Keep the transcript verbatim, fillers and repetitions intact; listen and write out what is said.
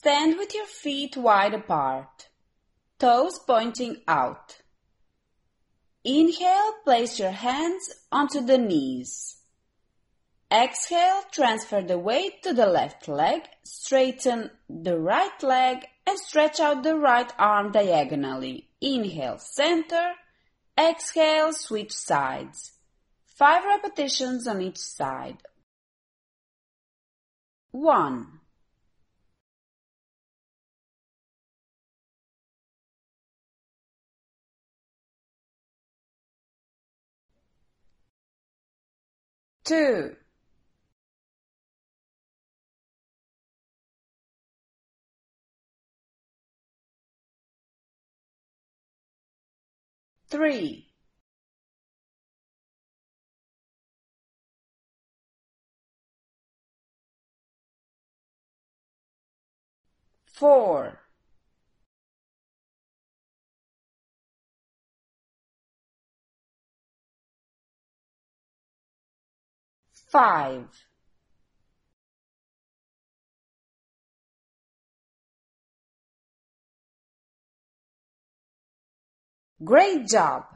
Stand with your feet wide apart, toes pointing out. Inhale, place your hands onto the knees. Exhale, transfer the weight to the left leg, straighten the right leg and stretch out the right arm diagonally. Inhale, center. Exhale, switch sides. Five repetitions on each side. One. Two. Three. Four. Five. Great job!